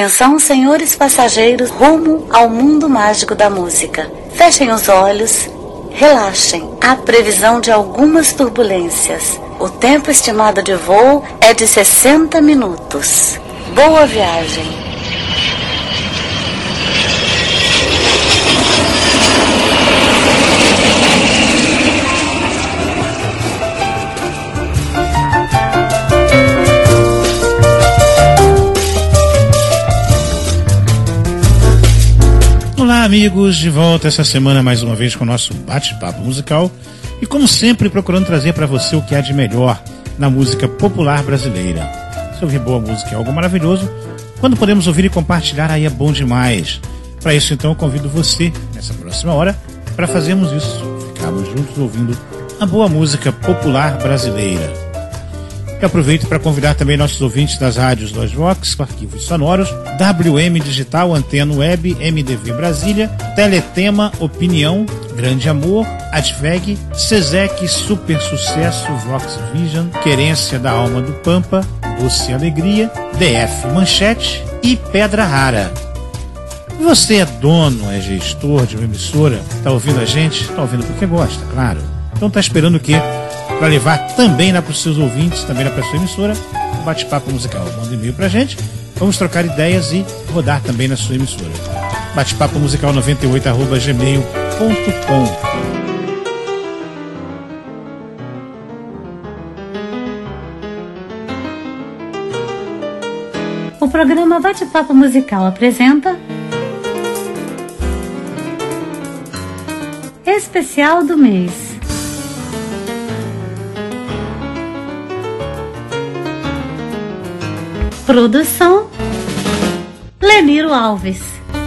Atenção, senhores passageiros, rumo ao mundo mágico da música. Fechem os olhos, relaxem. Há previsão de algumas turbulências. O tempo estimado de voo é de 60 minutos. Boa viagem. Olá, amigos, de volta essa semana mais uma vez com o nosso bate-papo musical e, como sempre, procurando trazer para você o que há de melhor na música popular brasileira. Se ouvir boa música é algo maravilhoso, quando podemos ouvir e compartilhar aí é bom demais. Para isso, então, eu convido você, nessa próxima hora, para fazermos isso, ficarmos juntos ouvindo a boa música popular brasileira. Eu aproveito para convidar também nossos ouvintes das rádios Lost Vox, Arquivos Sonoros, WM Digital, Antena Web, MDV Brasília, Teletema, Opinião, Grande Amor, Adveg, Sesec, Super Sucesso, Vox Vision, Querência da Alma do Pampa, Doce Alegria, DF Manchete e Pedra Rara. Você é dono, é gestor de uma emissora, está ouvindo a gente? Está ouvindo porque gosta, claro. Então está esperando o quê? Para levar também lá para os seus ouvintes, também lá para a sua emissora, um bate-papo musical. Manda um e-mail para a gente, vamos trocar ideias e rodar também na sua emissora. Bate-papo musical 98@gmail.com. O programa Bate-Papo Musical apresenta Especial do Mês. Produção Leniro Alves.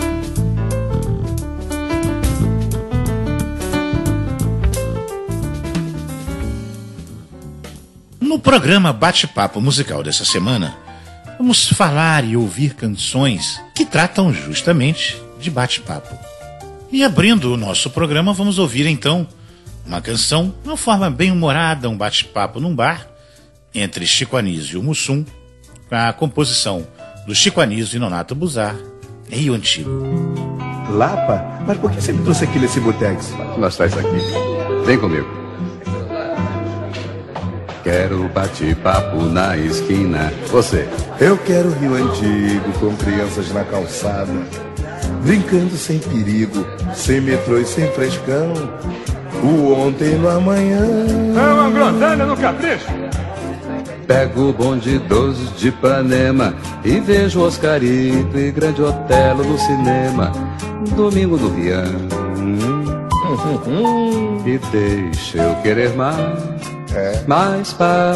No programa Bate-Papo Musical dessa semana, vamos falar e ouvir canções que tratam justamente de bate-papo. E abrindo o nosso programa, vamos ouvir então uma canção, de uma forma bem humorada, um bate-papo num bar, entre Chico Anísio e o Mussum, com a composição do Chico Anísio e Nonato Buzar, Rio Antigo. Lapa? Mas por que você me trouxe aqui nesse botex? Nós traz aqui. Vem comigo. Quero bate-papo na esquina. Você? Eu quero Rio Antigo, com crianças na calçada, brincando sem perigo, sem metrô e sem frescão. O ontem no amanhã. É uma groselha no capricho. Pego o bonde 12 de Ipanema e vejo Oscarito e Grande Otelo no cinema. Domingo do Rian. E deixa eu querer mais, mais paz.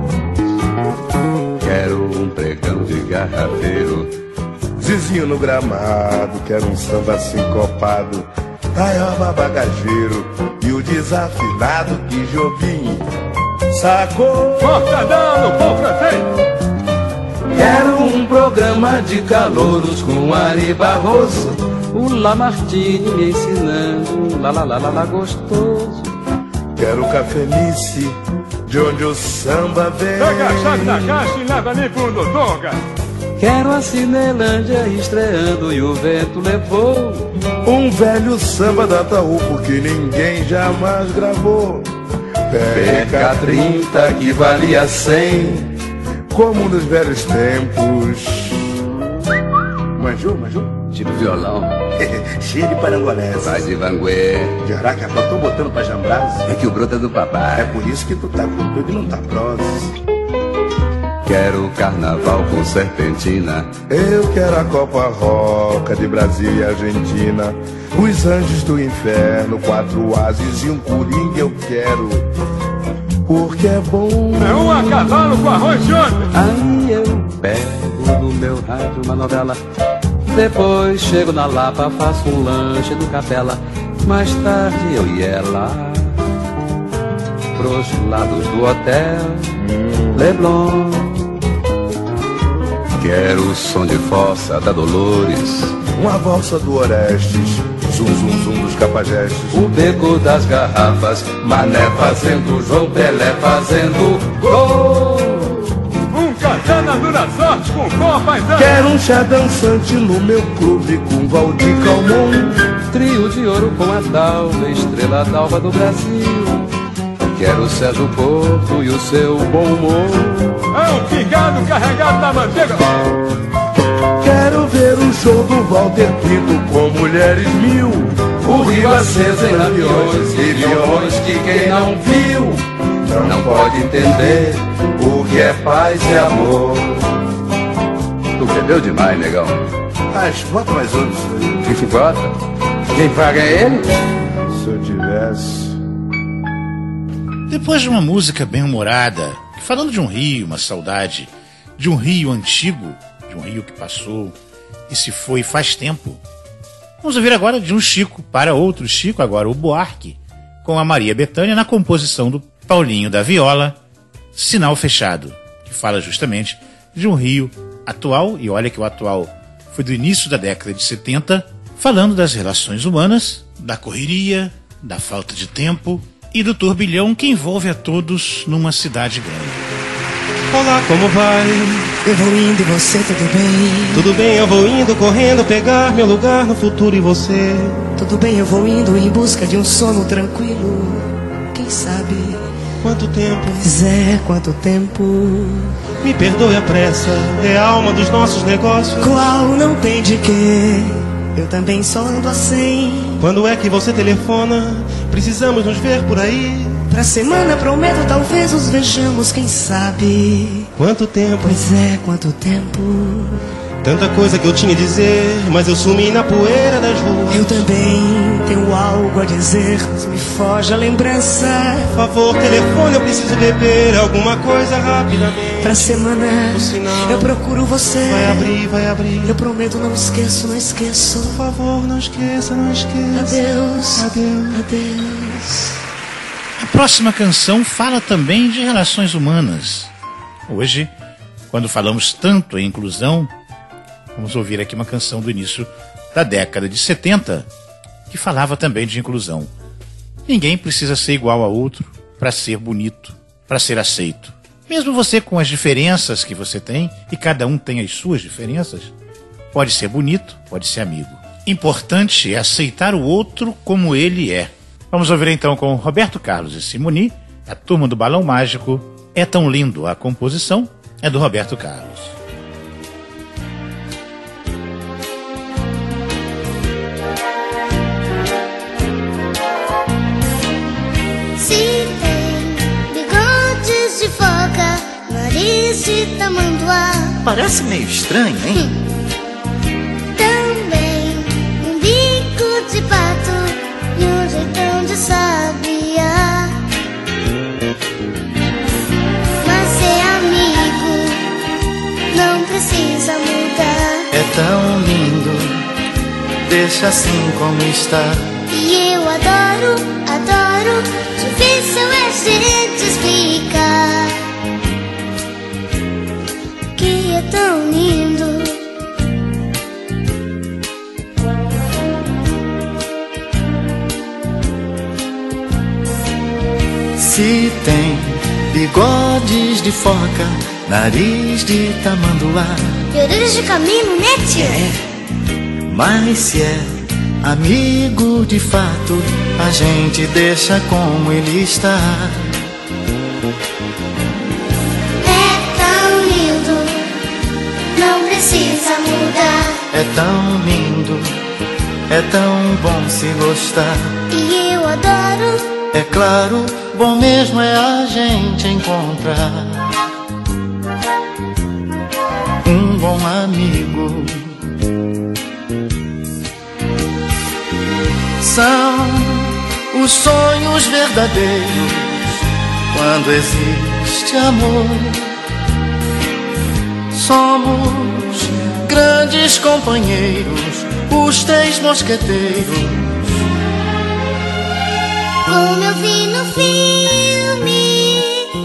Quero um pregão de garrafeiro, Zizinho no gramado, quero um samba sincopado, Taioba bagageiro e o desafinado que Jobim sacou. Mortadão no pão francês. Quero um programa de calouros com Ari Barroso, o Lamartine me ensinando, lá gostoso. Quero cafenice, de onde o samba vem. Pega a chave da caixa e leva ali pro Dodonga. Quero a Cinelândia estreando e o vento levou um velho samba da Ataúpo que ninguém jamais gravou. PK30 que valia 100, como nos velhos tempos. Manjou? tipo violão. Cheio de parangolés. Vai de vanguê. De Aracapá, tô botando pra jambrás. É que o broto é do papai. É por isso que tu tá com tudo e não tá proses. Quero carnaval com serpentina. Eu quero a Copa Roca de Brasil e Argentina. Os anjos do inferno, 4 ases e um coringa eu quero. Porque é bom. É um a cavalo com arroz de ontem. Aí eu pego no meu rádio uma novela. Depois chego na Lapa, faço um lanche do Capela. Mais tarde eu ia lá pros lados do hotel Leblon. Quero o som de fossa da Dolores, uma valsa do Orestes, zum zum zum dos Capajestes, o beco das garrafas, Mané fazendo, João Pelé fazendo gol. Um katana Jogando na sorte com o paisano. Quero um chá dançante no meu clube com Valdir Calmon. Trio de ouro com a Dalva, estrela d'alva do Brasil. Quero o Sérgio Porto e o seu bom humor. É um pingado carregado na manteiga. Quero ver o show do Walter Pinto com mulheres mil. O rio aceso em aviões e violões que quem não viu não pode entender o que é paz e amor. Tu bebeu demais, negão. Bota mais outros aí. Que bota? Quem paga é ele? Se eu tivesse. Depois de uma música bem-humorada, falando de um rio, uma saudade, de um rio antigo, de um rio que passou e se foi faz tempo, vamos ouvir agora de um Chico para outro Chico, agora o Buarque, com a Maria Bethânia na composição do Paulinho da Viola, Sinal Fechado, que fala justamente de um rio atual, e olha que o atual foi do início da década de 70, falando das relações humanas, da correria, da falta de tempo e do turbilhão que envolve a todos numa cidade grande. Olá, como vai? Eu vou indo e você, tudo bem? Tudo bem, eu vou indo, correndo, pegar meu lugar no futuro e você? Tudo bem, eu vou indo em busca de um sono tranquilo. Quem sabe? Quanto tempo? Pois é, quanto tempo? Me perdoe a pressa, é a alma dos nossos negócios. Qual não tem de quê? Eu também só ando assim. Quando é que você telefona? Precisamos nos ver por aí. Pra semana prometo, talvez nos vejamos, quem sabe? Quanto tempo? Pois é, quanto tempo? Tanta coisa que eu tinha a dizer, mas eu sumi na poeira das ruas. Eu também tenho algo a dizer, mas me foge a lembrança. Por favor, telefone, eu preciso beber alguma coisa rapidamente. Pra semana, o sinal eu procuro você. Vai abrir, vai abrir. Eu prometo, não esqueço, não esqueço. Por favor, não esqueça, não esqueça. Adeus, adeus, adeus. A próxima canção fala também de relações humanas. Hoje, quando falamos tanto em inclusão, vamos ouvir aqui uma canção do início da década de 70 que falava também de inclusão. Ninguém precisa ser igual a outro para ser bonito, para ser aceito. Mesmo você com as diferenças que você tem, e cada um tem as suas diferenças, pode ser bonito, pode ser amigo. Importante é aceitar o outro como ele é. Vamos ouvir então com Roberto Carlos e Simoni, a Turma do Balão Mágico, É Tão Lindo. A composição é do Roberto Carlos. Se tem bigodes de foca, nariz de tamanduá. Parece meio estranho, hein? Também um bico de pato e um jeitão de sabiá. Mas ser amigo não precisa mudar. É tão lindo, deixa assim como está. E eu adoro, adoro, difícil é gente explicar que é tão lindo. Se tem bigodes de foca, nariz de tamanduá E orelhas de camelo, né, tio? mas se é amigo de fato, a gente deixa como ele está. É tão lindo, não precisa mudar. É tão lindo, é tão bom se gostar. E eu adoro, É claro, bom mesmo é a gente encontrar um bom amigo. São os sonhos verdadeiros quando existe amor. Somos grandes companheiros, os três mosqueteiros. como eu vi no filme.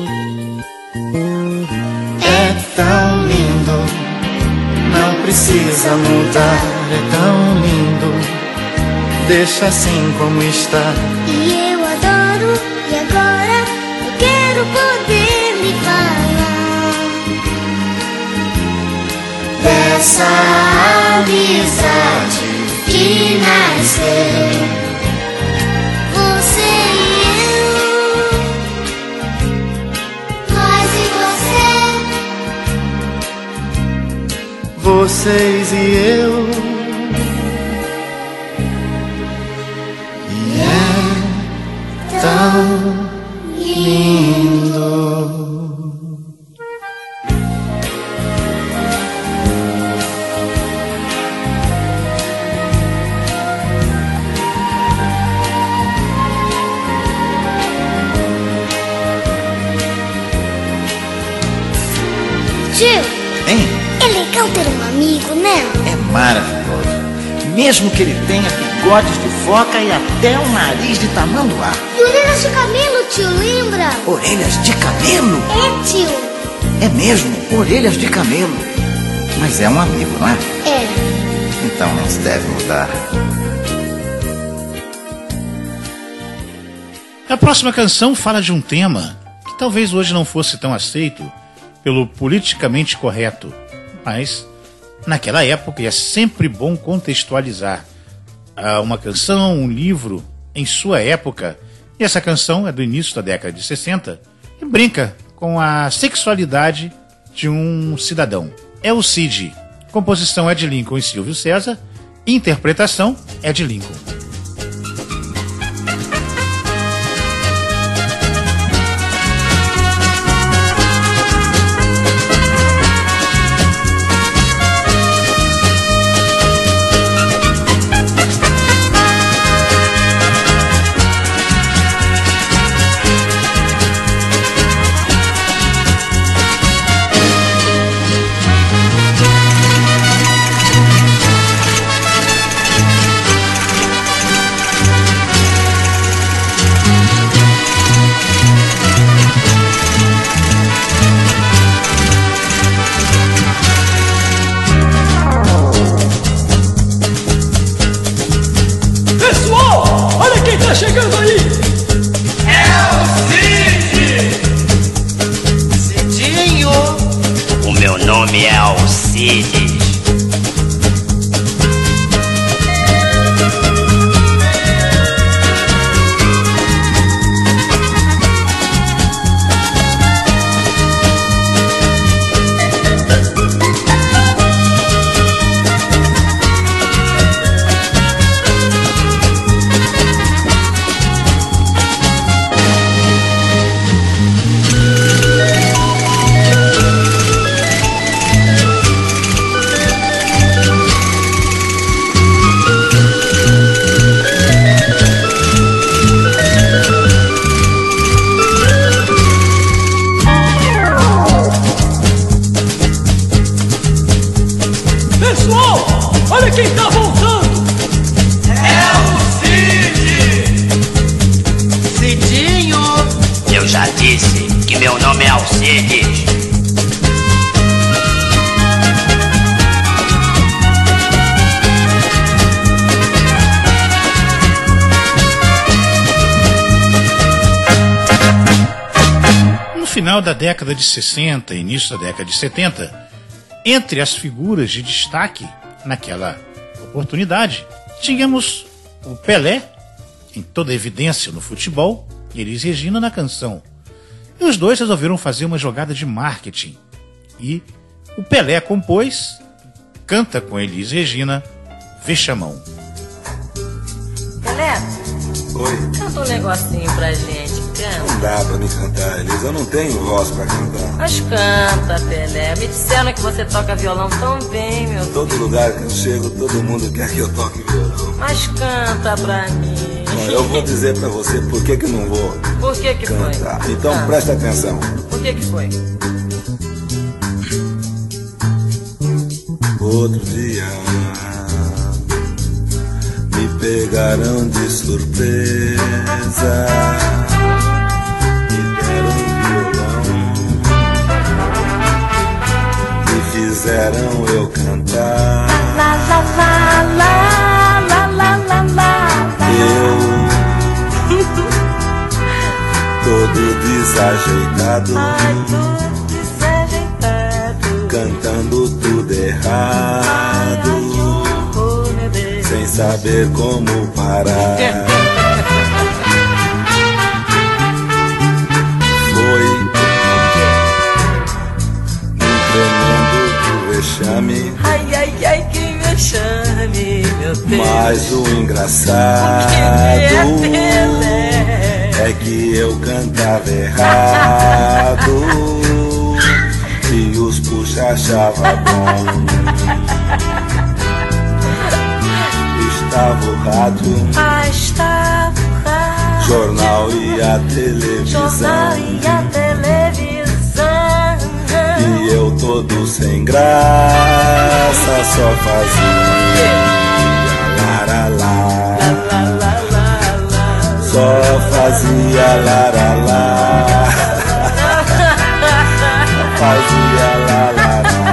É tão lindo, não precisa mudar. É tão lindo, deixa assim como está. E eu adoro, e agora eu quero poder me falar. essa amizade que nasceu. Você e eu, nós e você, vocês e eu. E é tão lindo. Tio, Hein? é legal ter um amigo, né? É maravilhoso. Mesmo que ele tenha bigodes de foca e até um nariz de tamanduá. E orelhas de camelo, tio, lembra? Orelhas de camelo? É, tio. É mesmo, orelhas de camelo. Mas é um amigo, não é? É. Então não se deve mudar. A próxima canção fala de um tema que talvez hoje não fosse tão aceito pelo politicamente correto, mas naquela época é sempre bom contextualizar uma canção, um livro em sua época. E essa canção é do início da década de 60 e brinca com a sexualidade de um cidadão. É o Cid. Composição é de Lincoln e Silvio César. Interpretação é de Lincoln. Final da década de 60 e início da década de 70, entre as figuras de destaque naquela oportunidade, tínhamos o Pelé, em toda evidência no futebol, e Elis Regina na canção. E os dois resolveram fazer uma jogada de marketing. E o Pelé compôs, canta com Elis Regina, Vexamão. Pelé, Oi. canta um negocinho pra gente, canta. Não dá pra me cantar, Elis, eu não tenho voz pra cantar. Mas canta, Pelé. Me disseram que você toca violão tão bem, meu filho. Todo lugar que eu chego, todo mundo quer que eu toque violão. Mas canta pra mim. Eu vou dizer pra você por que não vou Por que cantar. foi? Então presta atenção. Por que foi? Outro dia me pegaram de surpresa, me deram um violão, me fizeram eu cantar. La la la la la la la la. Eu todo desajeitado, Ai, tudo desajeitado, cantando tudo errado. errado, sem saber como parar. Foi um tremendo vexame. Ai, ai, ai, que vexame, meu Deus. Mas o engraçado é que eu cantava errado e os puxa achava bom. Estava o rádio, estava o rádio, jornal e a televisão, e eu todo sem graça só fazia laralá, só fazia laralá, fazia laralá.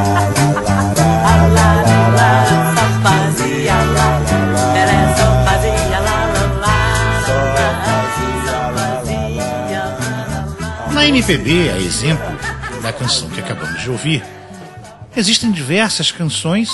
Na MPB, a exemplo da canção que acabamos de ouvir, existem diversas canções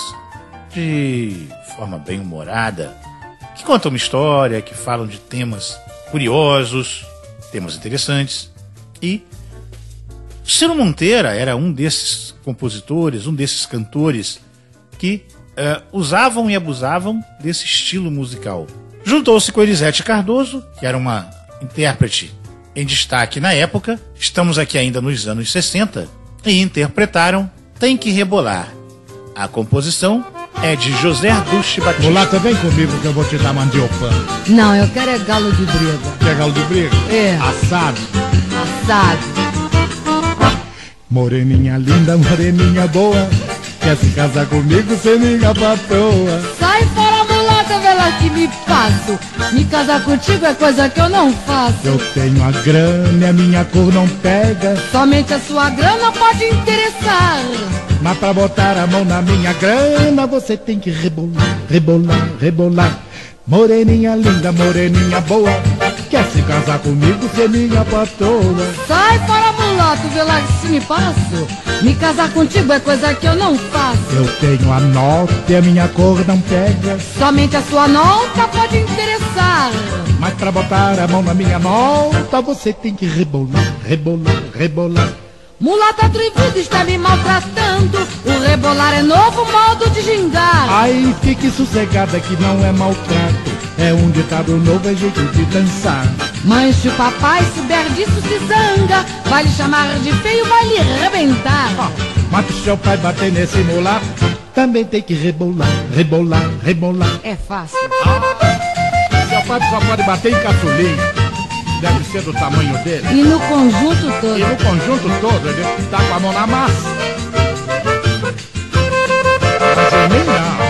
de forma bem humorada, que contam uma história, que falam de temas curiosos, temas interessantes. E Ciro Monteira era um desses compositores, um desses cantores que usavam e abusavam desse estilo musical. Juntou-se com Elisete Cardoso, que era uma intérprete em destaque na época. Estamos aqui ainda nos anos 60, e interpretaram Tem Que Rebolar. A composição é de José Duche Batista. Mulata, vem comigo que eu vou te dar mandiopa. Não, eu quero é galo de briga. Quer galo de briga? É. Assado. Assado. Moreninha linda, moreninha boa, quer se casar comigo, ser minha patroa. Sai fora, mulata, vê lá que me passo. Me casar contigo é coisa que eu não faço. Eu tenho a grana e a minha cor não pega. Somente a sua grana pode interessar. Mas pra botar a mão na minha grana, você tem que rebolar, rebolar, rebolar. Moreninha linda, moreninha boa, quer se casar comigo, ser minha patroa. Sai fora, mulato, vê lá que se me passo. Me casar contigo é coisa que eu não faço. Eu tenho a nota e a minha cor não pega. Somente a sua nota pode interessar. Mas pra botar a mão na minha nota, você tem que rebolar, rebolar, rebolar. Mulata atrevida está me maltratando. O rebolar é novo modo de gingar. Ai, fique sossegada que não é maltrato. É um ditado novo, é jeito de dançar. Mas se o papai souber disso se zanga. Vai lhe chamar de feio, vai lhe arrebentar. Mas se seu pai bater nesse mulato, também tem que rebolar, rebolar, rebolar. É fácil. Seu pai só pode bater em caçulinha. Deve ser do tamanho dele. E no conjunto todo. E no conjunto todo, ele tá com a mão na massa. Mas em mim não.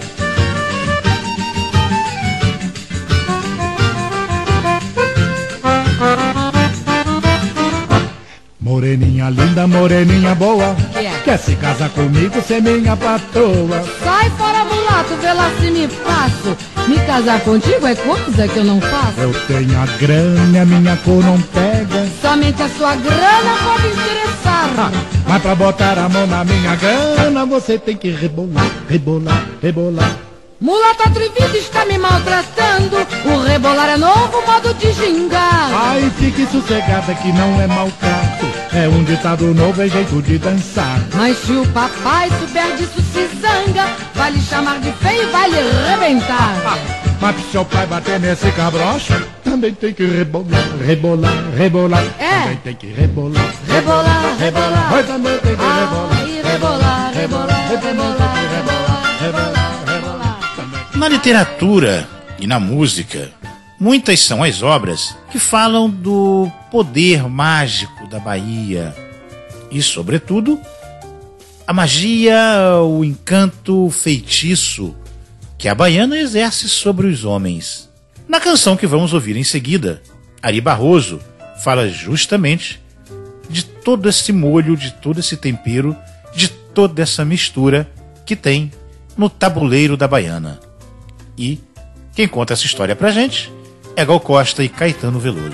Moreninha linda, moreninha boa, quer se casar comigo, ser minha patroa. Sai fora, mulato, vê lá se me passo. Me casar contigo é coisa que eu não faço. Eu tenho a grana e a minha cor não pega. Somente a sua grana pode interessar. Mas pra botar a mão na minha grana, você tem que rebolar, rebolar, rebolar. Mulata atrevida está me maltratando. O rebolar é novo modo de gingar. Ai, fique sossegada que não é maltrato. É um ditado novo, é jeito de dançar. Mas se o papai souber disso se zanga. Vai lhe chamar de feio e vai lhe arrebentar. Mas se seu pai bater nesse cabrocho, também tem que rebolar, rebolar, rebolar. É. Também tem que rebolar, rebolar, rebolar. Mas também tem que rebolar. E rebolar, rebolar, rebolar, rebolar, rebolar. Na literatura e na música, muitas são as obras que falam do poder mágico da Bahia e, sobretudo, a magia, o encanto, o feitiço que a baiana exerce sobre os homens. Na canção que vamos ouvir em seguida, Ari Barroso fala justamente de todo esse molho, de todo esse tempero, de toda essa mistura que tem no tabuleiro da baiana. E quem conta essa história pra gente é Gal Costa e Caetano Veloso.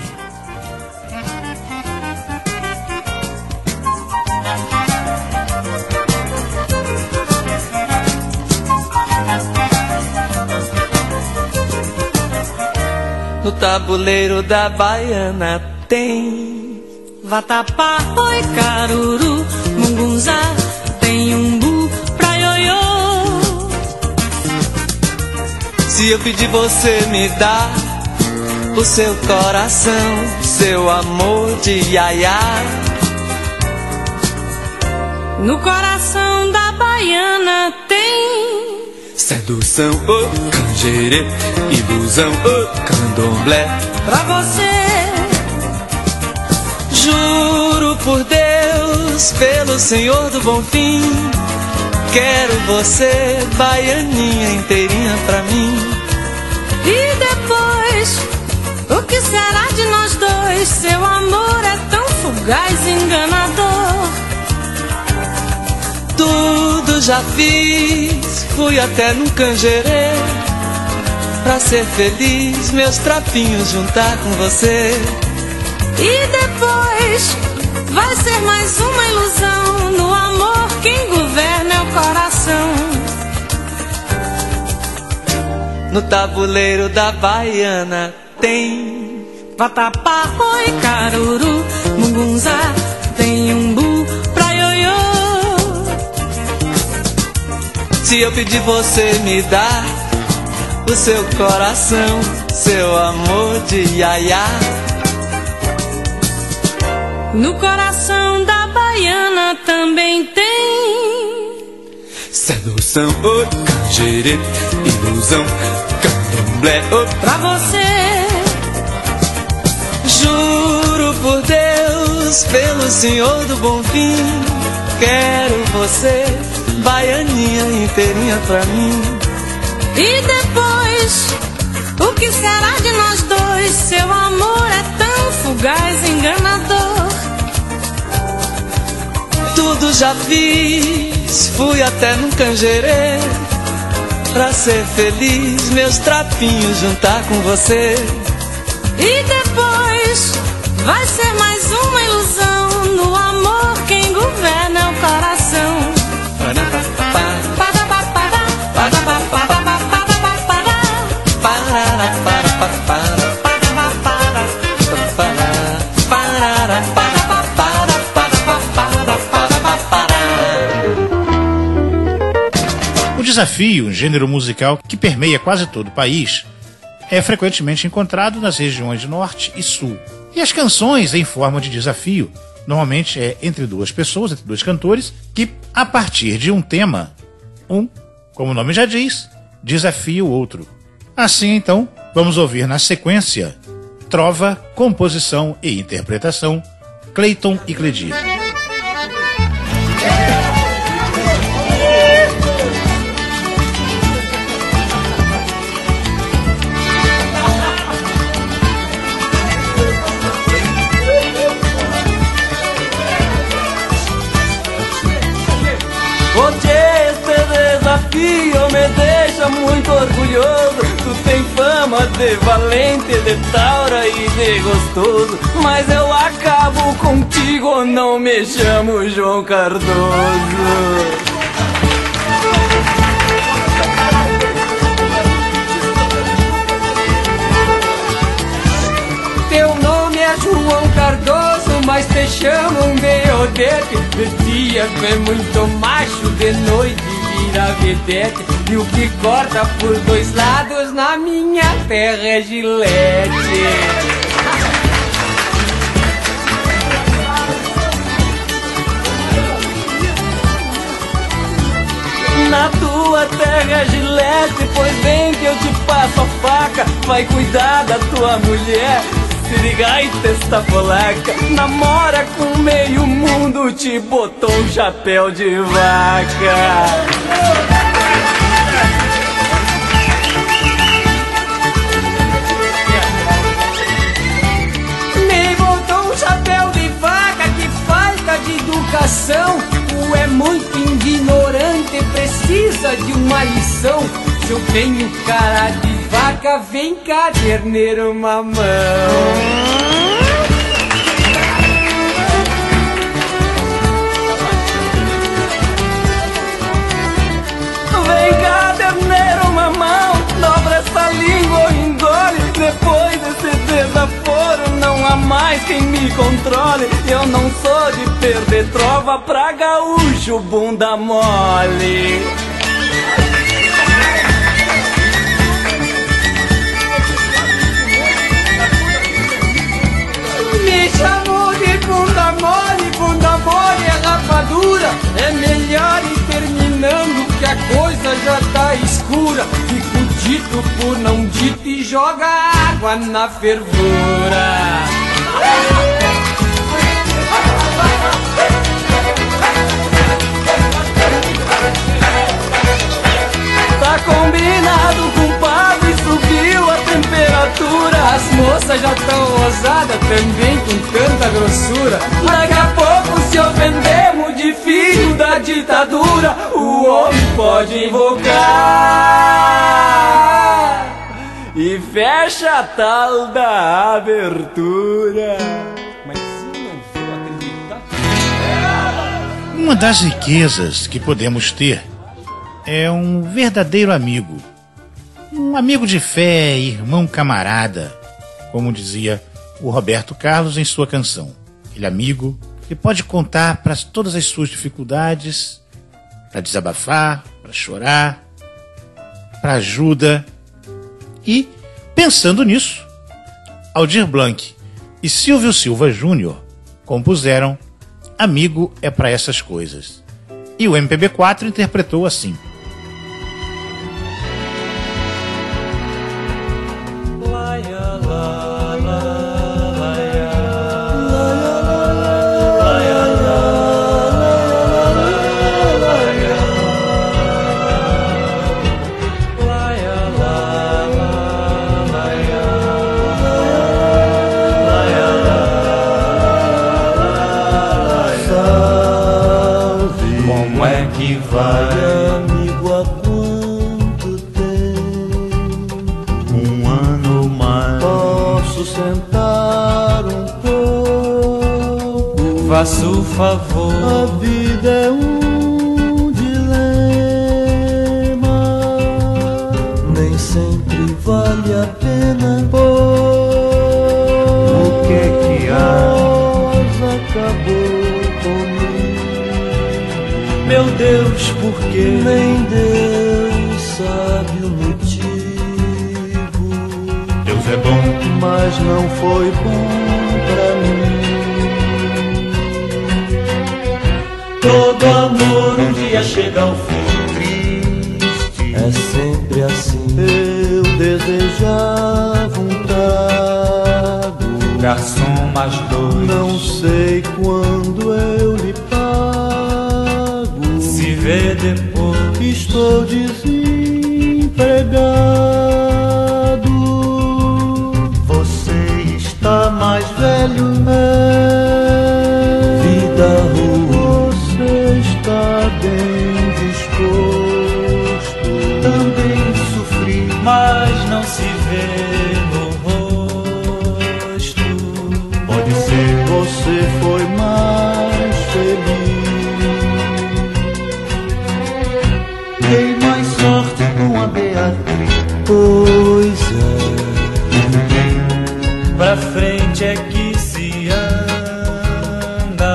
No tabuleiro da baiana tem vatapá, oi, caruru, mungunzá, tem umbu pra ioiô. Se eu pedir, você me dá o seu coração, seu amor de iaiá. No coração da baiana tem sedução, oh, canjerê, ilusão, oh, candomblé. Pra você, juro por Deus, pelo Senhor do Bonfim, quero você, baianinha inteirinha pra mim. E depois, o que será de nós dois? Seu amor é tão fugaz e enganador. Tudo já fiz, fui até no canjerê, pra ser feliz, meus trapinhos juntar com você. E depois, vai ser mais uma ilusão. No amor quem governa é o coração. No tabuleiro da baiana tem vatapá, oi, caruru, mungunzá, tem umbu pra ioiô. Se eu pedir, você me dá o seu coração, seu amor de iaiá. No coração da baiana também tem sedução, oh, canjerê, ilusão, candomblé, oh, pra você. Juro por Deus, pelo Senhor do Bonfim, quero você, baianinha inteirinha pra mim. E depois, o que será de nós dois? Seu amor é tão fugaz e enganador. Tudo já fiz, fui até no canjerê, pra ser feliz, meus trapinhos juntar com você. E depois, vai ser mais uma ilusão. No amor quem governa é o coração. O desafio, um gênero musical que permeia quase todo o país, é frequentemente encontrado nas regiões norte e sul. E as canções em forma de desafio normalmente é entre duas pessoas, entre dois cantores, que a partir de um tema, como o nome já diz, desafia o outro. Assim então, vamos ouvir na sequência trova, composição e interpretação, Cleiton e Cledir. Este desafio me deixa muito orgulhoso. Tu tem fama de valente, de taura e de gostoso, mas eu acabo contigo, não me chamo João Cardoso. Teu nome é João Cardoso, mas te chamam de Odete. De dia é muito macho, de noite vira vedete. E o que corta por dois lados na minha terra é Gilete. Na tua terra, Gilete, pois bem que eu te passo a faca. Vai cuidar da tua mulher, se liga e testa polaca. Namora com meio mundo, te botou um chapéu de vaca. Me botou um chapéu de vaca, que falta de educação. Tu é muito ignorante, precisa de uma lição. Se eu tenho cara de vaca, vem cá, terneiro mamão. Vem cá, terneiro mamão, dobra essa língua, engole. Depois desse quem me controle. Eu não sou de perder trova pra gaúcho bunda mole. Me chamou de bunda mole é rapadura. É melhor ir terminando que a coisa já tá escura. Fico dito por não dito e joga água na fervura. Tá combinado, compadre, subiu a temperatura. As moças já tão ousadas, também com tanta grossura. Daqui a pouco, se ofendemos de filho da ditadura, o homem pode invocar e fecha a tal da abertura. Mas se não for acreditar... Uma das riquezas que podemos ter é um verdadeiro amigo. Um amigo de fé, irmão camarada, como dizia o Roberto Carlos em sua canção. Aquele amigo que pode contar para todas as suas dificuldades, para desabafar, para chorar, para ajuda. E, pensando nisso, Aldir Blanc e Silvio Silva Júnior compuseram Amigo é pra essas coisas. E o MPB4 interpretou assim. Faça o favor. A vida é um dilema, nem sempre vale a pena. O que há? Acabou comigo. Meu Deus, por quê? Nem Deus sabe o motivo. Deus é bom, mas não foi bom pra mim. Todo amor um dia chega ao fim. Triste, é sempre assim. Eu desejava um trago. Garçom, mais dois. Não sei quando eu lhe pago. Se vê depois. Estou desempregado. Você está mais velho. Vida ruim. Está bem disposto. Também sofri, mas não se vê no rosto. Pode ser você foi mais feliz. Dei mais sorte com a Beatriz. Pois é. Pra frente é que se anda.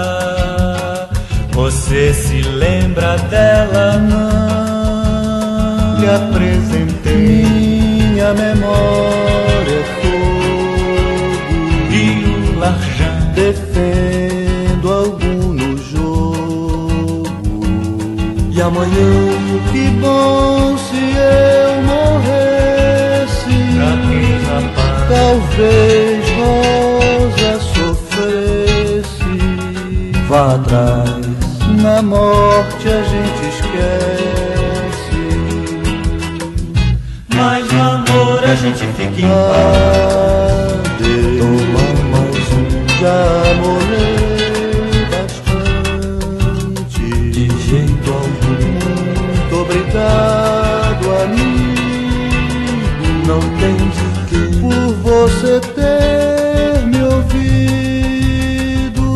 Você se lembra dela? Não lhe apresentei. Minha memória é fogo. E o larjão defendo algum no jogo. E amanhã, que bom se eu morresse. Pra que rapaz? Talvez Rosa sofresse. Vá atrás. Na morte a gente esquece, mas no amor a gente fica em paz. Toma mais um, já morei bastante. De jeito algum. Muito obrigado, amigo. Não tem de quê. Por você ter me ouvido.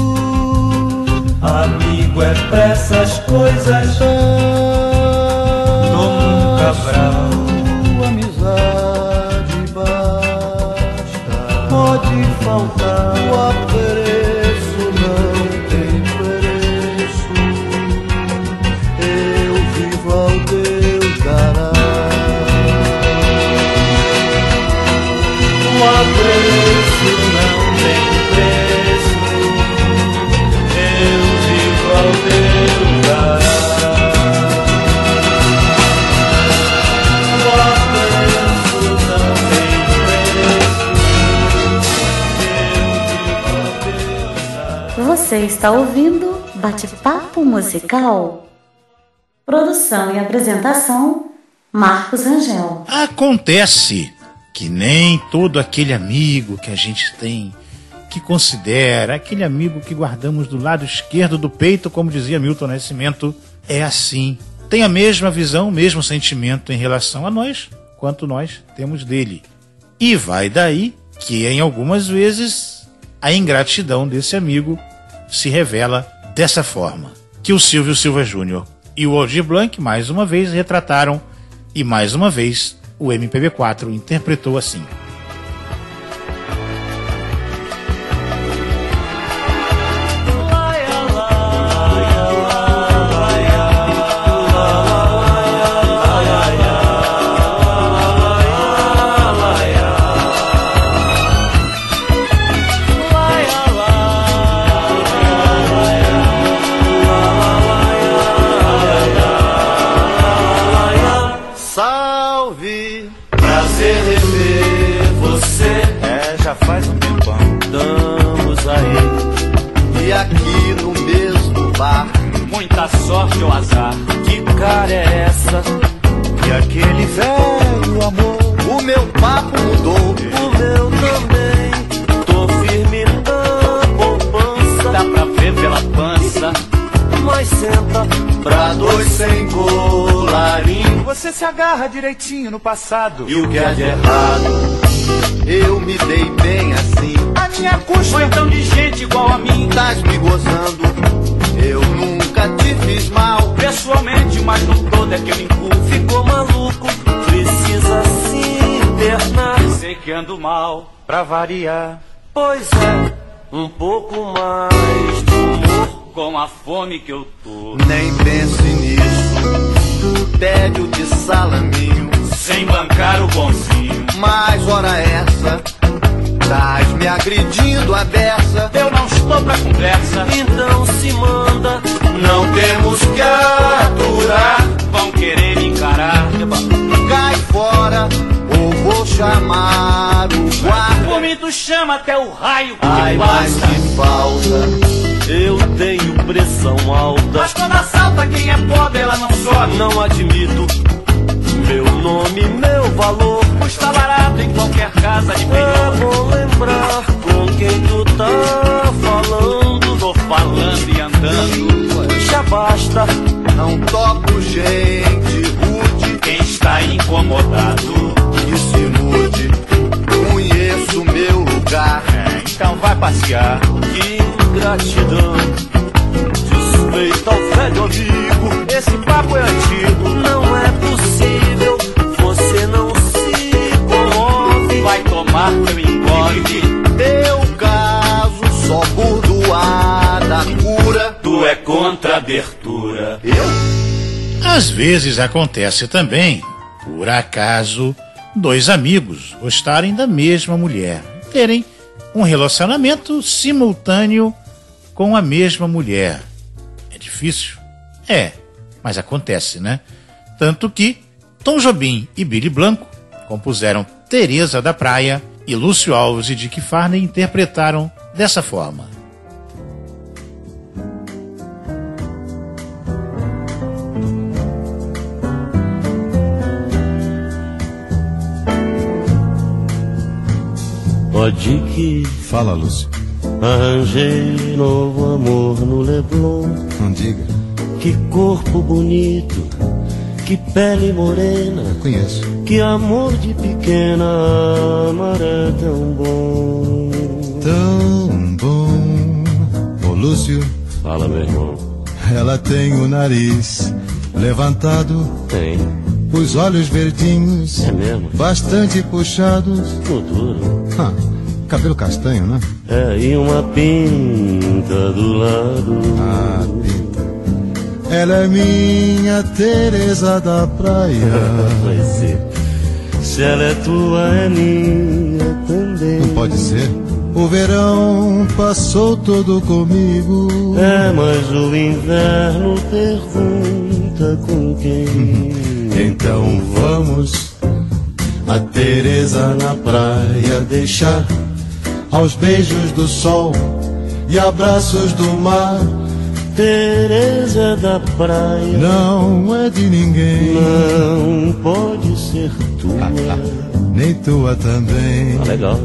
Amigo é pra essas coisas. Toma um Cabral. Amizade basta. Pode faltar o aperto. apreço não tem preço, eu vivo ao teu lado. Você está ouvindo Bate-Papo Musical. Produção e apresentação, Marcos Rangel. Acontece que nem todo aquele amigo que a gente tem, que considera aquele amigo que guardamos do lado esquerdo do peito, como dizia Milton Nascimento, é assim. Tem a mesma visão, o mesmo sentimento em relação a nós, quanto nós temos dele. E vai daí que, em algumas vezes, a ingratidão desse amigo se revela dessa forma, que o Silvio Silva Júnior e o Aldir Blanc mais uma vez retrataram, e mais uma vez o MPB4 interpretou assim. Faz um tempão, estamos aí. E aqui no mesmo bar, muita sorte ou azar. Que cara é essa? E aquele velho amor, o meu papo mudou, o meu também. Tô firme na poupança, dá pra ver pela pança. Mas senta pra dois sem colarinho. Você se agarra direitinho no passado. E o que é de errado? Eu me dei bem assim, a minha custa. Ou então de gente igual a mim. Tás me gozando, eu nunca te fiz mal. Pessoalmente, mas no todo é que eu me inculpo. Ficou maluco, precisa se internar. Sei que ando mal, pra variar. Pois é, um pouco mais de humor. Com a fome que eu tô. Nem pense nisso, tédio de salaminho. Sem bancar o bonzinho. Mas hora essa, tás me agredindo a beça. Eu não estou pra conversa. Então se manda, não temos que aturar. Vão querer me encarar. Cai fora, ou vou chamar o guarda. Por mim tu chama até o raio. Ai, mas que falta, eu tenho pressão alta. Mas quando assalta quem é pobre ela não sobe. Não admito, meu nome, meu valor. Custa barato em qualquer casa de penhor. É bom lembrar com quem tu tá falando. Tô falando e andando. Já basta, não toco gente rude. Quem está incomodado, que se mude. Conheço meu lugar. Então vai passear. Que ingratidão, despeito ao velho amigo. Esse papo é antigo. Não é possível, você não se comove. Vai tomar teu engorde. Teu caso só por doar da cura. Tu é contra a abertura. Eu? Às vezes acontece também, por acaso, dois amigos gostarem da mesma mulher, terem um relacionamento simultâneo com a mesma mulher. É difícil? É, mas acontece, né? Tanto que Tom Jobim e Billy Blanco compuseram Teresa da Praia e Lúcio Alves e Dick Farney interpretaram dessa forma. Pode que... Fala, Lúcio. Arranjei novo amor no Leblon. Não diga. Que corpo bonito, que pele morena. Conheço. Que amor de pequena, amar é tão bom. Tão bom. Ô, Lúcio. Fala, meu irmão. Ela tem o nariz levantado. Tem. Os olhos verdinhos. É mesmo? Bastante puxados. Futuro. Cabelo castanho, né? É, e uma pinta do lado. Ah, pinta. Ela é minha Teresa da Praia. Vai ser. Se ela é tua, é minha também. Não pode ser. O verão passou todo comigo. É, mas o inverno pergunta com quem. Então vamos a Teresa na praia deixar aos beijos do sol e abraços do mar. Teresa da praia não é de ninguém. Não pode ser tua. Nem tua também. Legal.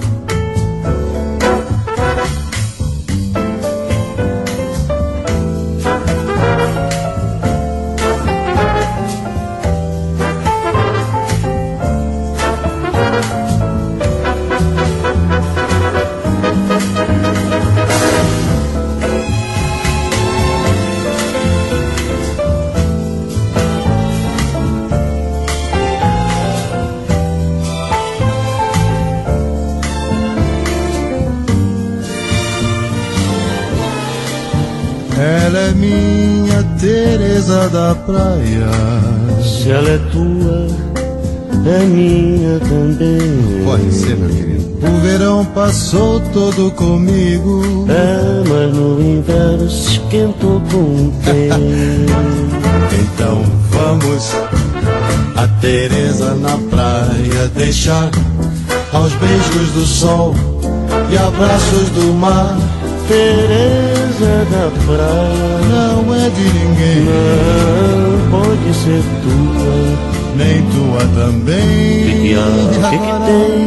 Ela é minha Teresa da praia. Se ela é tua, é minha também. Pode ser, meu querido. O verão passou todo comigo. É, mas no inverno se esquentou com quem? Então vamos a Teresa na praia deixar aos beijos do sol e abraços do mar. Teresa da praia não é de ninguém. Não pode ser tua, nem tua também. Que tem?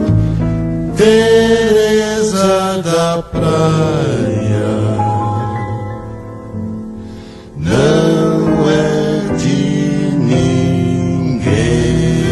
Teresa da praia não é de ninguém.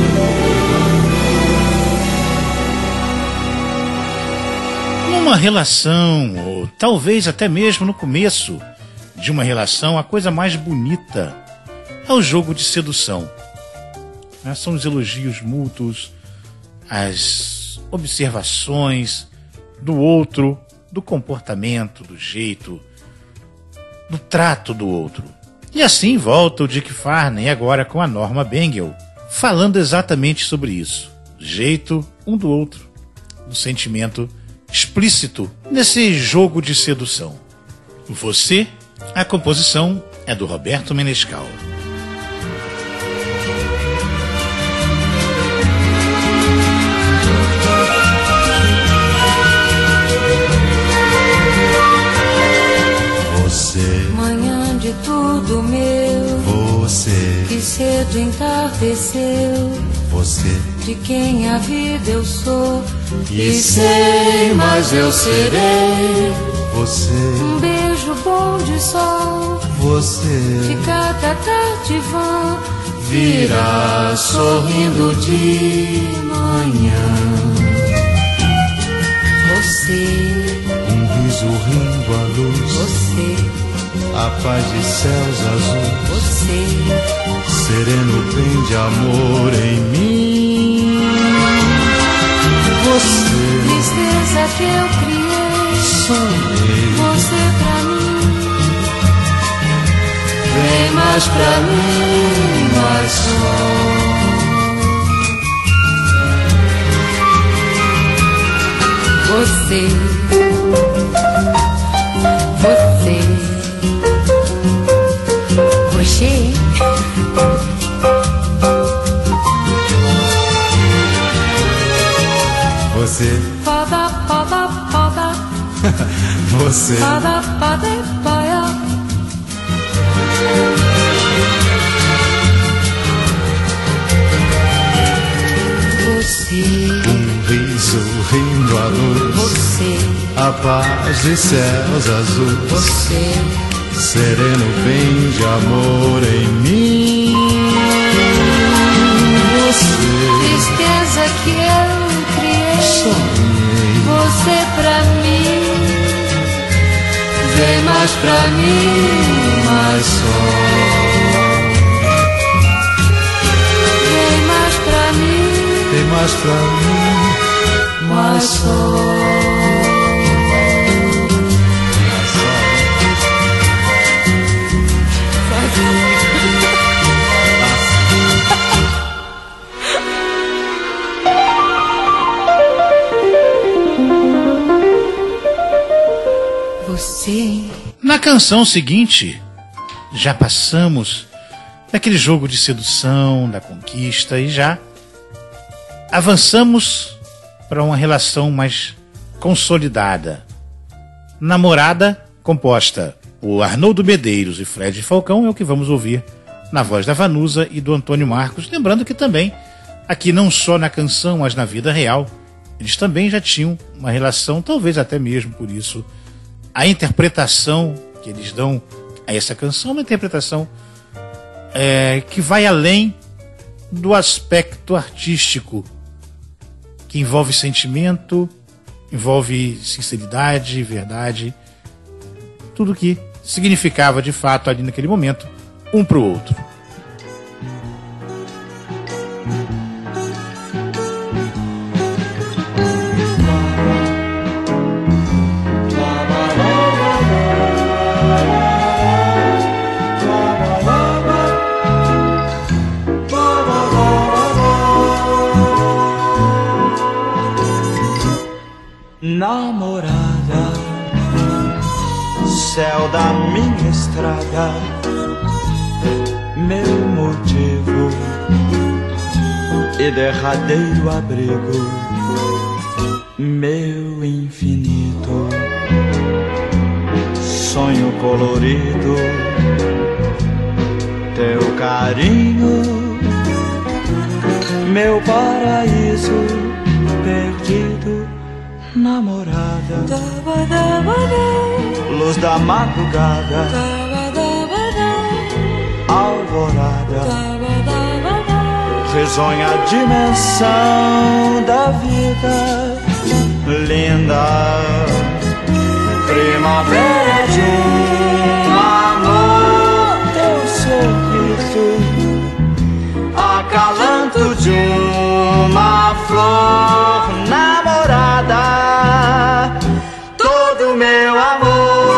Numa relação, ou talvez até mesmo no começo de uma relação, a coisa mais bonita é o jogo de sedução. São os elogios mútuos, as observações do outro, do comportamento, do jeito, do trato do outro. E assim volta o Dick Farney agora com a Norma Bengel, falando exatamente sobre isso, do jeito um do outro, do sentimento explícito nesse jogo de sedução. Você, a composição é do Roberto Menescal. Você, manhã de tudo meu, você, que cedo entardeceu, você, de quem a vida eu sou, e sei, mas eu serei. Você, um beijo bom de sol, você, de cada tarde vã, virá sorrindo de manhã. Você, um riso rindo à luz, você, a paz de céus azuis, você, sereno bem de amor em mim. Você, tristeza que eu criei, sonhei, você pra mim, vem mais pra mim, mais só. Você, você, você, você, pada, pada, pada, você, pada, pada, pada. Você, um riso rindo à luz, você, a paz de céus azuis, você, sereno bem de amor em mim. Você, tristeza que eu criei, sonhei, você pra mim, vem mais pra mim, mais só. vem mais pra mim, Vem mais pra mim, mais só. Na canção seguinte, já passamos daquele jogo de sedução, da conquista, e já avançamos para uma relação mais consolidada. Namorada composta por Arnoldo Medeiros e Fred Falcão é o que vamos ouvir na voz da Vanusa e do Antônio Marcos. Lembrando que também, aqui não só na canção, mas na vida real, eles também já tinham uma relação, talvez até mesmo por isso, a interpretação que eles dão a essa canção é uma interpretação que vai além do aspecto artístico, que envolve sentimento, envolve sinceridade, verdade, tudo que significava de fato ali naquele momento um para o outro. Namorada, céu da minha estrada, meu motivo e derradeiro abrigo, meu infinito sonho colorido, teu carinho, meu paraíso perdido. Namorada, luz da madrugada, alvorada, risonha a dimensão da vida, linda primavera de um amor, teu sorriso, acalanto de uma flor. Namorada, todo meu amor.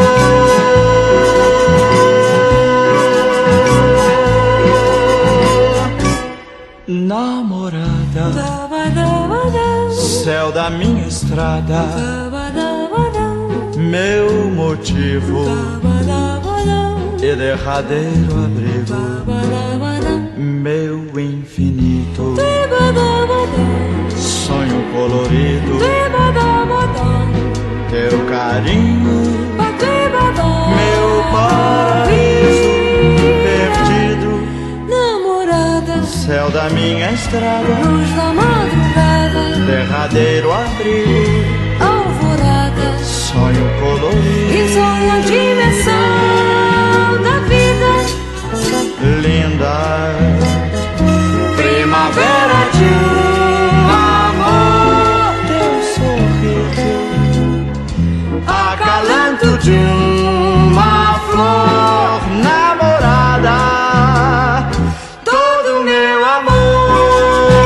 Namorada, céu da minha estrada, meu motivo e derradeiro abrigo, meu infinito sonho colorido, teu carinho, meu paraíso perdido. Namorada, céu da minha estrada, luz da madrugada, derradeiro abrigo, alvorada, sonho colorido, risonha a dimensão da vida, linda primavera de um amor, teu sorriso, acalanto de uma flor. Namorada, todo meu amor.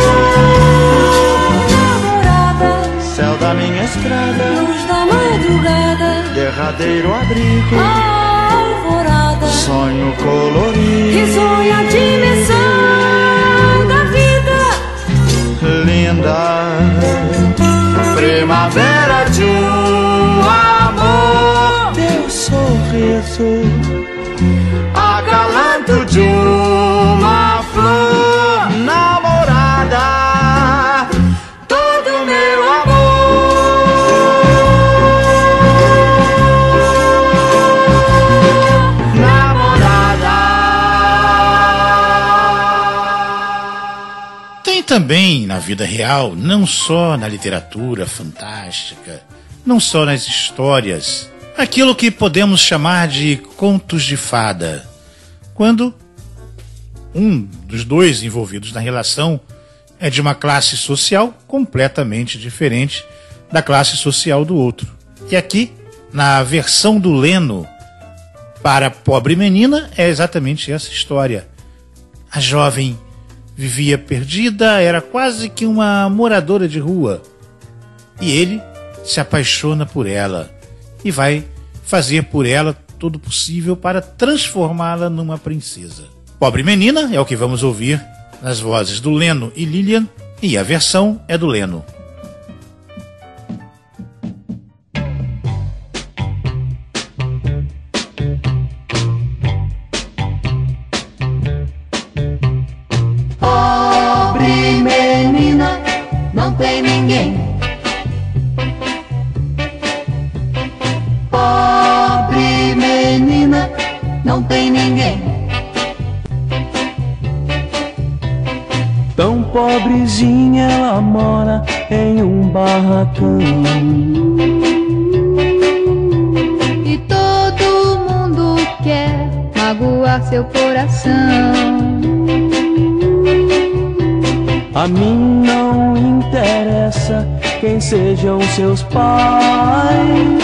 Namorada, céu da minha estrada, luz da madrugada, derradeiro abrigo, alvorada, sonho colorido, risonha a dimensão da vida, linda primavera de um amor, teu sorriso, acalanto de uma flor. Namorada, todo meu amor. Namorada. Tem também na vida real, não só na literatura fantástica, não só nas histórias, aquilo que podemos chamar de contos de fada, quando um dos dois envolvidos na relação é de uma classe social completamente diferente da classe social do outro. E aqui, na versão do Leno para Pobre Menina, é exatamente essa história. A jovem vivia perdida, era quase que uma moradora de rua. E ele se apaixona por ela e vai fazer por ela todo o possível para transformá-la numa princesa. Pobre Menina é o que vamos ouvir nas vozes do Leno e Lilian, e a versão é do Leno. pobrezinha, ela mora em um barracão. E todo mundo quer magoar seu coração. A mim não interessa quem sejam seus pais,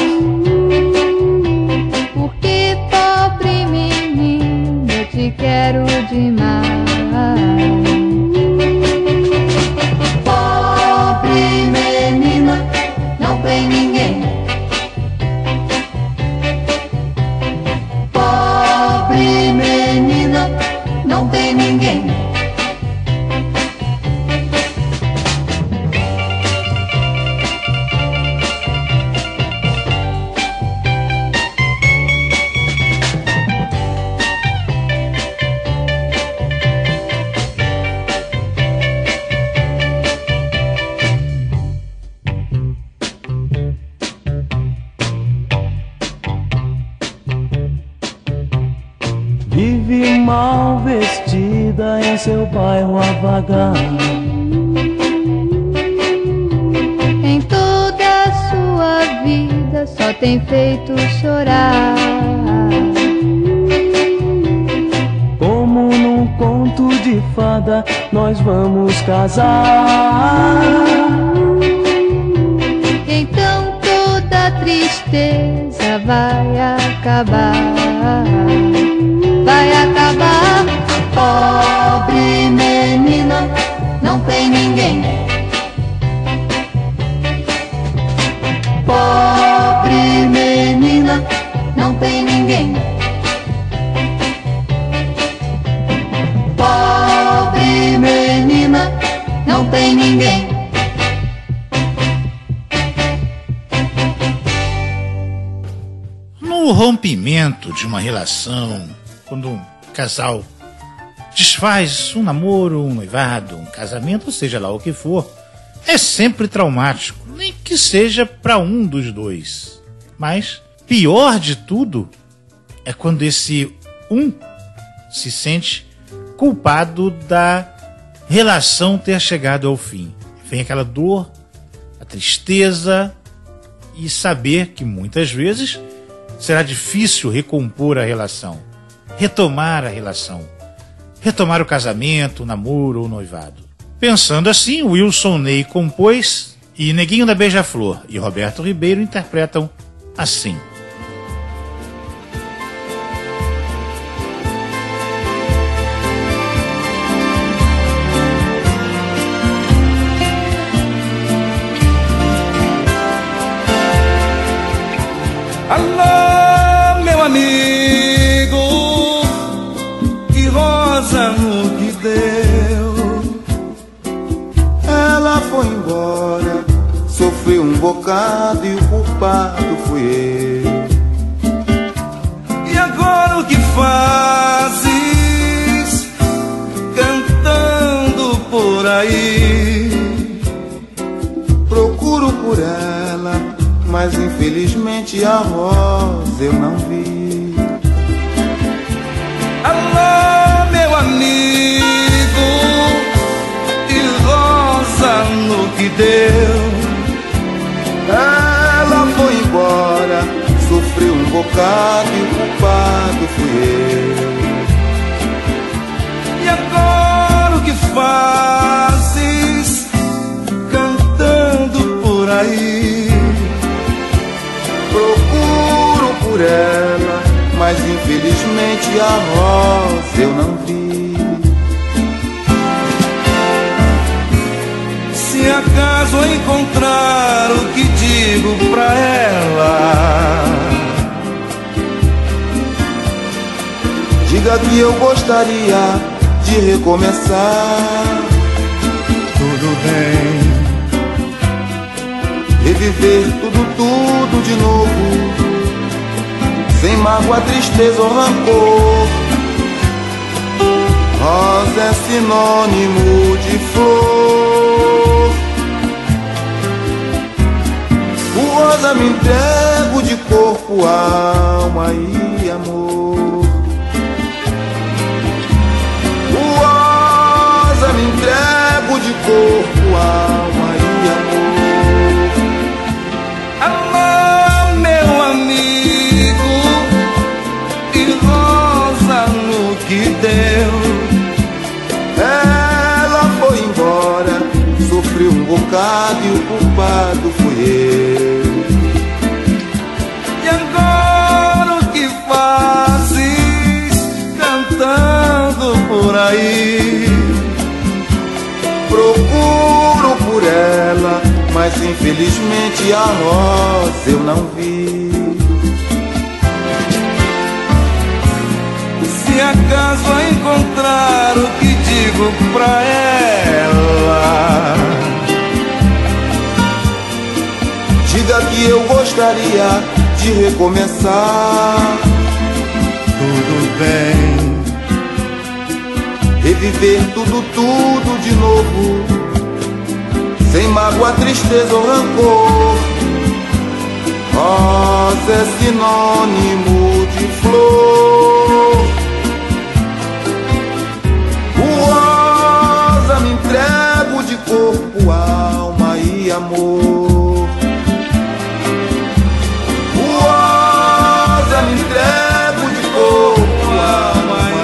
porque pobre menino, eu te quero demais. Pobre menina, não tem ninguém. Pobre menina, não tem ninguém. Vive mal vestida em seu bairro a vagar. Em toda a sua vida só tem feito chorar. Como num conto de fada nós vamos casar. Então toda tristeza vai acabar. Vai acabar. Pobre menina, não tem ninguém. Pobre menina, não tem ninguém. Pobre menina, não tem ninguém. No rompimento de uma relação, quando um casal desfaz um namoro, um noivado, um casamento, ou seja lá o que for, é sempre traumático, nem que seja para um dos dois. Mas pior de tudo é quando esse um se sente culpado da relação ter chegado ao fim. Vem aquela dor, a tristeza e saber que muitas vezes será difícil recompor a relação, retomar a relação, retomar o casamento, o namoro ou o noivado. Pensando assim, Wilson Ney compôs e Neguinho da Beija-Flor e Roberto Ribeiro interpretam assim. Alô, meu amigo, que rosa no que deu. Ela foi embora, sofri um bocado e o culpado fui eu. E agora o que fazes, cantando por aí? Procuro por ela, mas infelizmente a voz eu não vi. Alô, meu amigo, que rosa no que deu. Ela foi embora, sofri um bocado e o culpado fui eu. E agora o que fazes, cantando por aí? Procuro por ela, mas infelizmente a voz eu não vi. Se acaso encontrar o que digo pra ela, diga que eu gostaria de recomeçar. Tudo bem, reviver tudo de novo, sem mágoa, tristeza ou rancor. Rosa é sinônimo de flor. O rosa me entrego de corpo, alma e amor. O rosa me entrego de corpo, alma e amor. Alô, meu amigo, e rosa no que deu. Ela foi embora, sofri um bocado e o culpado fui eu. E agora o que fazes cantando por aí? Procuro por ela, mas infelizmente a rosa eu não vi. Se acaso a encontrar, o que digo pra ela? Diga que eu gostaria de recomeçar. Tudo bem, reviver tudo, tudo de novo, sem mágoa, tristeza ou rancor. Rosa é sinônimo de flor. O rosa me entrego de corpo, alma e amor. O rosa me entrego de corpo, alma e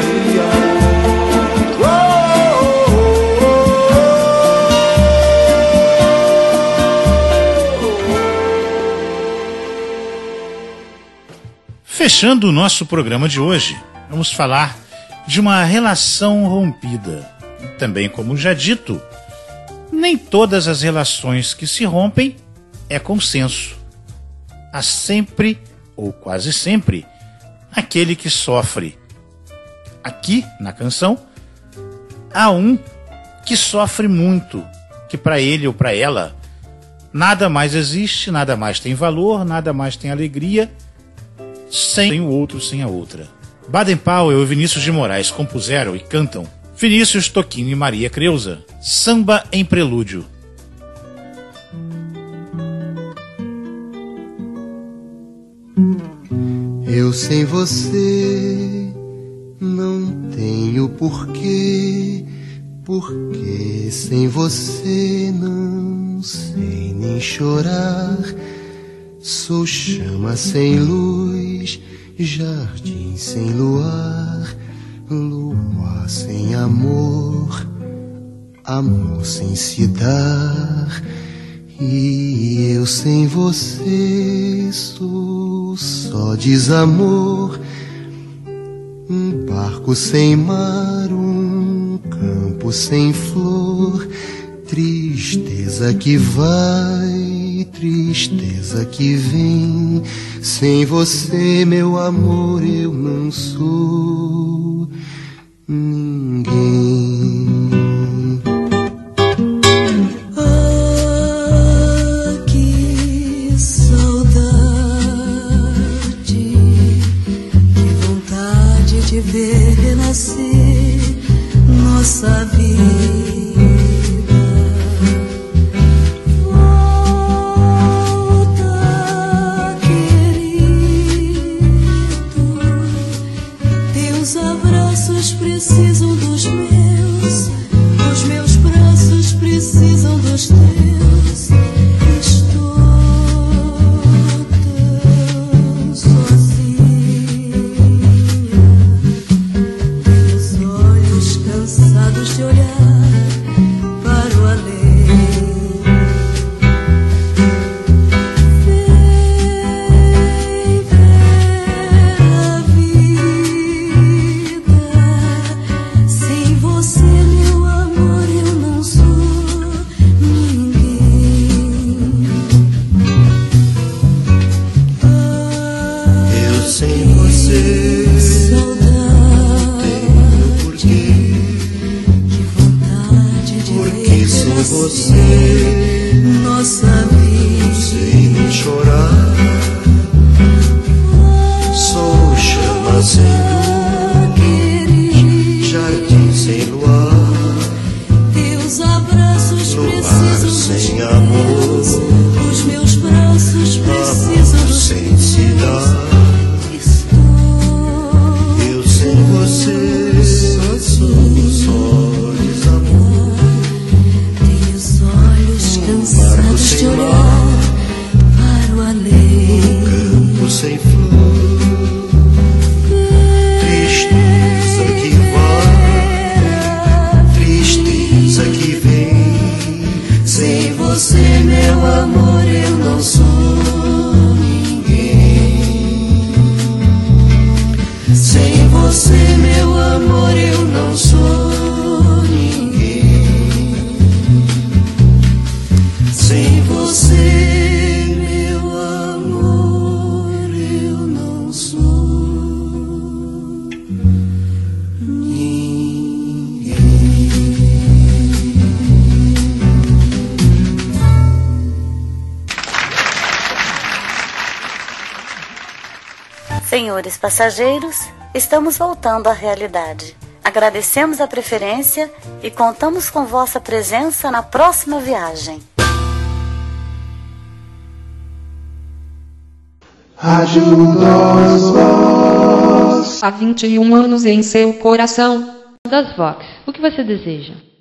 Fechando o nosso programa de hoje, vamos falar de uma relação rompida. Também, como já dito, nem todas as relações que se rompem é consenso. Há sempre, ou quase sempre, aquele que sofre. Aqui, na canção, há um que sofre muito, que para ele ou para ela nada mais existe, nada mais tem valor, nada mais tem alegria, sem o outro, sem a outra. Baden Powell e Vinícius de Moraes compuseram e cantam Vinícius Toquinho e Maria Creuza, Samba em Prelúdio. Eu sem você não tenho porquê, porque sem você não sei nem chorar. Sou chama sem luz, jardim sem luar, lua sem amor, amor sem se dar. E eu sem você sou só desamor, um barco sem mar, um campo sem flor, tristeza que vai, tristeza que vem. Sem você, meu amor, eu não sou ninguém. Ah, que saudade, que vontade de ver renascer nossa vida. Precisam dos meus. Senhores passageiros, estamos voltando à realidade. Agradecemos a preferência e contamos com vossa presença na próxima viagem. Rádio Vox. Há 21 anos em seu coração. Das Vox, o que você deseja?